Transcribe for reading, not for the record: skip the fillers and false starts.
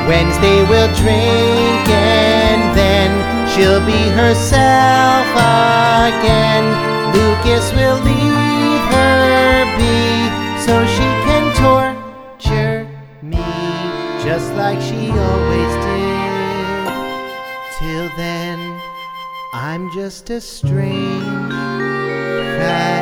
Wednesday will drink and then she'll be herself again. Lucas will leave her be so she can torture me just like she always did. Till then, I'm just a strange fact.